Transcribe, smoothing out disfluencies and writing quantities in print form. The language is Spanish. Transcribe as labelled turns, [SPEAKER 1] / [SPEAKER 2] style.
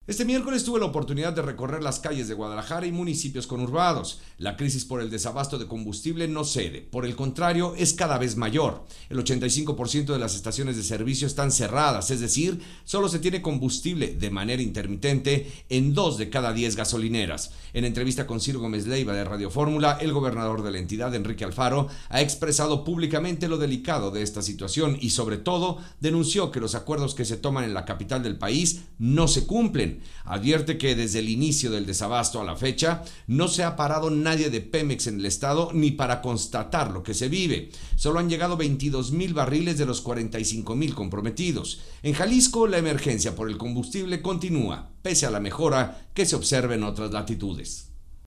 [SPEAKER 1] Este miércoles tuve la oportunidad de recorrer las calles de Guadalajara y municipios conurbados. La crisis por el desabasto de combustible no cede, por el contrario, es cada vez mayor. El 85% de las estaciones de servicio están cerradas, es decir, solo se tiene combustible de manera intermitente en 2 de cada 10 gasolineras. En entrevista con Ciro Gómez Leiva de Radio Fórmula, el gobernador de la entidad, Enrique Alfaro, ha expresado públicamente lo delicado de esta situación y, sobre todo, denunció que los acuerdos que se toman en la capital del país no se cumplen. Advierte que desde el inicio del desabasto a la fecha no se ha parado nadie de Pemex en el estado ni para constatar lo que se vive. Solo han llegado 22,000 barriles de los 45,000 comprometidos. En Jalisco, la emergencia por el combustible continúa, pese a la mejora que se observa en otras latitudes.